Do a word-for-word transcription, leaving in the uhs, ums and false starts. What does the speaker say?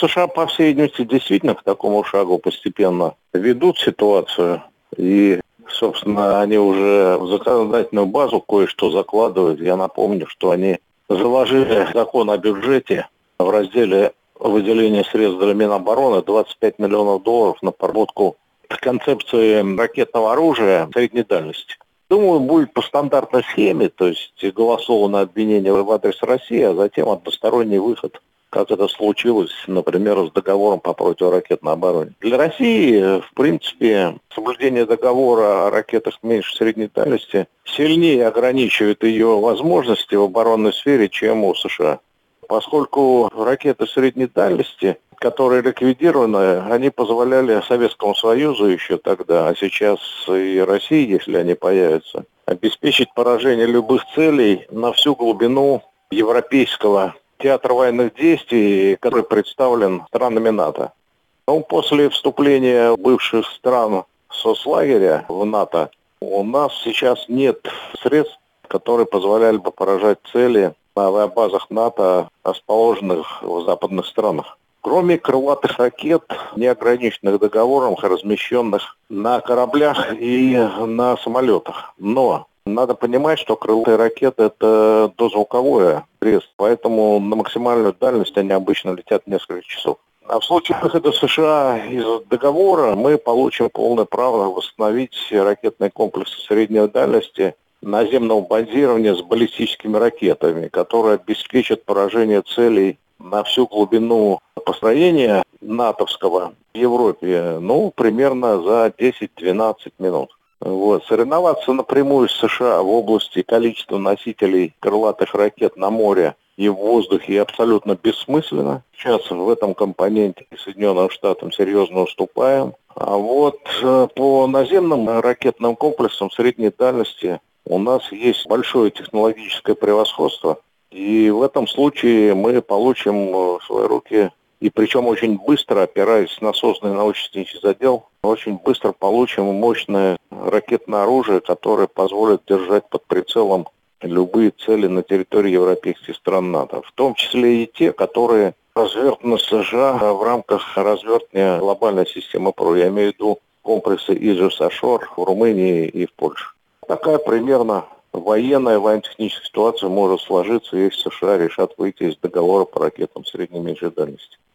США, по всей видимости, действительно к такому шагу постепенно ведут ситуацию. И, собственно, они уже в законодательную базу кое-что закладывают. Я напомню, что они заложили закон о бюджете в разделе выделения средств для Минобороны двадцать пять миллионов долларов на проработку концепции ракетного оружия средней дальности. Думаю, будет по стандартной схеме, то есть голословное обвинение в адрес России, а затем односторонний выход, как это случилось, например, с договором по противоракетной обороне. Для России, в принципе, соблюдение договора о ракетах меньше средней дальности сильнее ограничивает ее возможности в оборонной сфере, чем у США. Поскольку ракеты средней дальности, которые ликвидированы, они позволяли Советскому Союзу еще тогда, а сейчас и России, если они появятся, обеспечить поражение любых целей на всю глубину европейского театра военных действий, который представлен странами НАТО. Но после вступления бывших стран соцлагеря в НАТО у нас сейчас нет средств, которые позволяли бы поражать цели на авиабазах НАТО, расположенных в западных странах. Кроме крылатых ракет, неограниченных договором, размещенных на кораблях и на самолетах. Но надо понимать, что крылатые ракеты – это дозвуковое средство, поэтому на максимальную дальность они обычно летят несколько часов. А в случае выхода США из договора мы получим полное право восстановить ракетные комплексы средней дальности наземного базирования с баллистическими ракетами, которые обеспечат поражение целей на всю глубину построения натовского в Европе, ну, примерно за десять-двенадцать минут. Вот. Соревноваться напрямую с США в области количества носителей крылатых ракет на море и в воздухе абсолютно бессмысленно. Сейчас в этом компоненте Соединенным Штатам серьезно уступаем. А вот по наземным ракетным комплексам средней дальности у нас есть большое технологическое превосходство. И в этом случае мы получим в свои руки, и причем очень быстро, опираясь на созданный научно-технический отдел, очень быстро получим мощное ракетное оружие, которое позволит держать под прицелом любые цели на территории европейских стран НАТО, в том числе и те, которые развертаны США в рамках развертывания глобальной системы ПРО. Я имею в виду комплексы Aegis Ashore в Румынии и в Польше. Такая примерно военная, военно-техническая ситуация может сложиться, если США решат выйти из договора по ракетам средней и меньшей дальности.